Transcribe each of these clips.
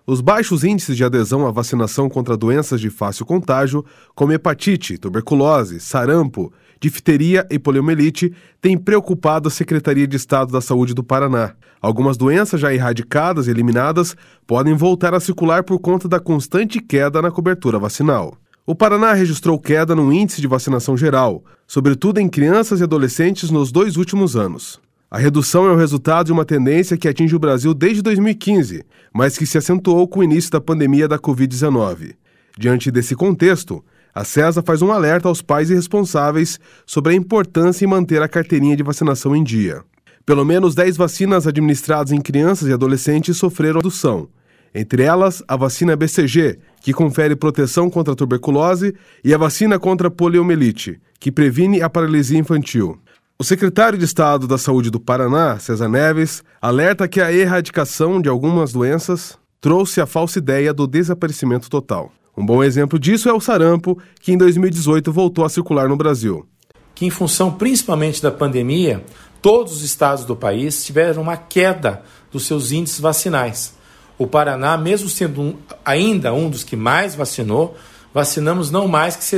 Os baixos índices de adesão à vacinação contra doenças de fácil contágio, como hepatite, tuberculose, sarampo, difteria e poliomielite, têm preocupado a Secretaria de Estado da Saúde do Paraná. Algumas doenças já erradicadas e eliminadas podem voltar a circular por conta da constante queda na cobertura vacinal. O Paraná registrou queda no índice de vacinação geral, sobretudo em crianças e adolescentes nos 2 últimos anos. A redução é o resultado de uma tendência que atinge o Brasil desde 2015, mas que se acentuou com o início da pandemia da Covid-19. Diante desse contexto, a CESA faz um alerta aos pais e responsáveis sobre a importância em manter a carteirinha de vacinação em dia. Pelo menos 10 vacinas administradas em crianças e adolescentes sofreram redução. Entre elas, a vacina BCG, que confere proteção contra a tuberculose, e a vacina contra a poliomielite, que previne a paralisia infantil. O secretário de Estado da Saúde do Paraná, César Neves, alerta que a erradicação de algumas doenças trouxe a falsa ideia do desaparecimento total. Um bom exemplo disso é o sarampo, que em 2018 voltou a circular no Brasil. Que em função principalmente da pandemia, todos os estados do país tiveram uma queda dos seus índices vacinais. O Paraná, mesmo sendo ainda um dos que mais vacinou, vacinamos não mais que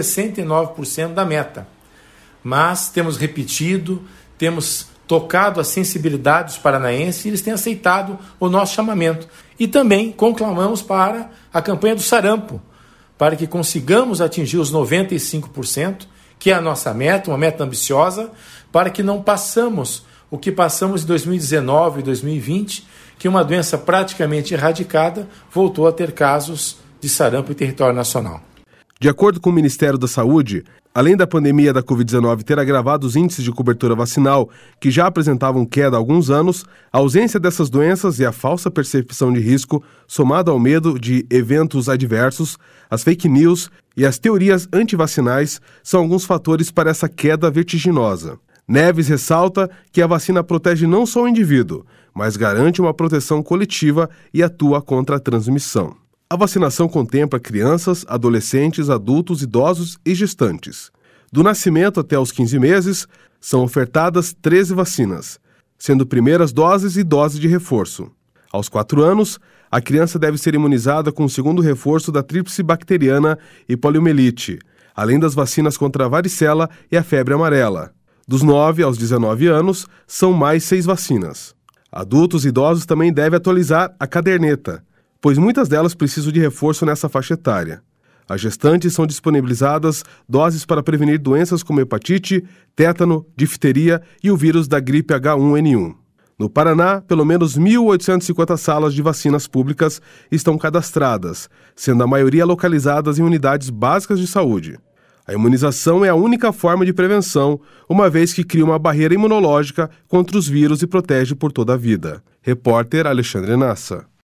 69% da meta. Mas temos repetido, temos tocado a sensibilidade dos paranaenses e eles têm aceitado o nosso chamamento. E também conclamamos para a campanha do sarampo, para que consigamos atingir os 95%, que é a nossa meta, uma meta ambiciosa, para que não passamos o que passamos em 2019 e 2020, que uma doença praticamente erradicada voltou a ter casos de sarampo em território nacional. De acordo com o Ministério da Saúde, além da pandemia da Covid-19 ter agravado os índices de cobertura vacinal, que já apresentavam queda há alguns anos, a ausência dessas doenças e a falsa percepção de risco, somado ao medo de eventos adversos, as fake news e as teorias antivacinais, são alguns fatores para essa queda vertiginosa. Neves ressalta que a vacina protege não só o indivíduo, mas garante uma proteção coletiva e atua contra a transmissão. A vacinação contempla crianças, adolescentes, adultos, idosos e gestantes. Do nascimento até os 15 meses, são ofertadas 13 vacinas, sendo primeiras doses e dose de reforço. Aos 4 anos, a criança deve ser imunizada com o segundo reforço da tríplice bacteriana e poliomielite, além das vacinas contra a varicela e a febre amarela. Dos 9 aos 19 anos, são mais 6 vacinas. Adultos e idosos também devem atualizar a caderneta, pois muitas delas precisam de reforço nessa faixa etária. As gestantes são disponibilizadas doses para prevenir doenças como hepatite, tétano, difteria e o vírus da gripe H1N1. No Paraná, pelo menos 1.850 salas de vacinas públicas estão cadastradas, sendo a maioria localizadas em unidades básicas de saúde. A imunização é a única forma de prevenção, uma vez que cria uma barreira imunológica contra os vírus e protege por toda a vida. Repórter Alexandre Nassa.